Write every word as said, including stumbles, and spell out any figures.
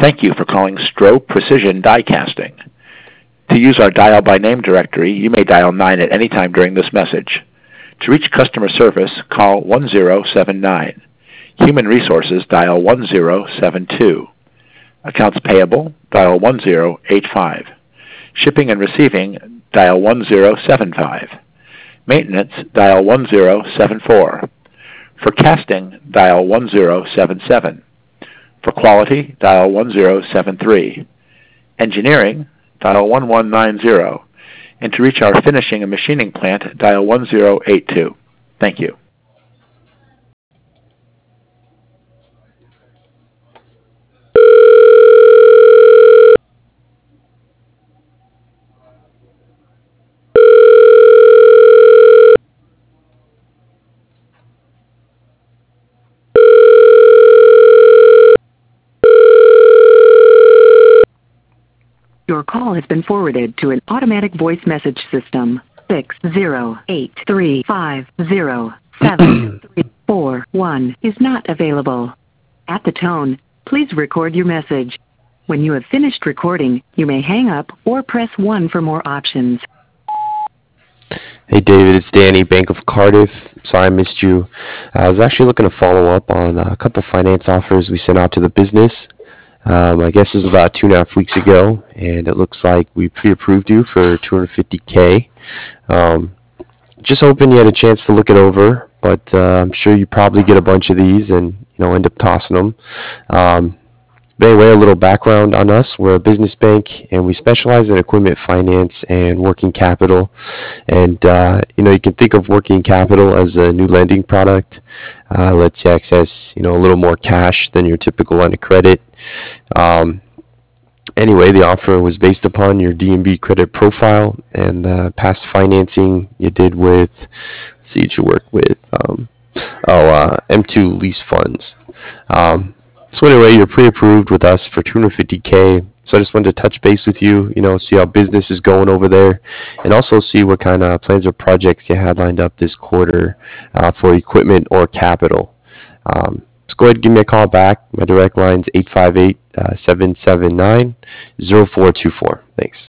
Thank you for calling Stroh Precision Die Casting. To use our dial by name directory, you may dial nine at any time during this message. To reach customer service, call one zero seven nine. Human Resources, dial one zero seven two. Accounts Payable, dial one zero eight five. Shipping and Receiving, dial one zero seven five. Maintenance, dial one zero seven four. For casting, dial one zero seven seven. For quality, dial one zero seven three. Engineering, dial one one nine zero. And to reach our finishing and machining plant, dial one zero eight two. Thank you. Your call has been forwarded to an automatic voice message system. six zero eight three five zero seven three four one is not available. At the tone, please record your message. When you have finished recording, you may hang up or press one for more options. Hey David, it's Danny, Bank of Cardiff. Sorry I missed you. I was actually looking to follow up on a couple finance offers we sent out to the business. Um, I guess it was about two and a half weeks ago, and it looks like we pre-approved you for two hundred fifty K. Um, just hoping you had a chance to look it over, but uh, I'm sure you probably get a bunch of these and you know end up tossing them. Um, but anyway, a little background on us. We're a business bank, and we specialize in equipment finance and working capital. And uh, you know, you can think of working capital as a new lending product. Uh, lets you access you know a little more cash than your typical line of credit. Um, anyway, the offer was based upon your D and B credit profile and uh, past financing you did with, let's see what you work with, um, oh, uh, M two lease funds. Um, so anyway, you're pre-approved with us for two hundred fifty K. So I just wanted to touch base with you, you know, see how business is going over there, and also see what kind of plans or projects you had lined up this quarter uh, for equipment or capital. Um, So go ahead and give me a call back. My direct line's eight five eight, seven seven nine, zero four two four. Thanks.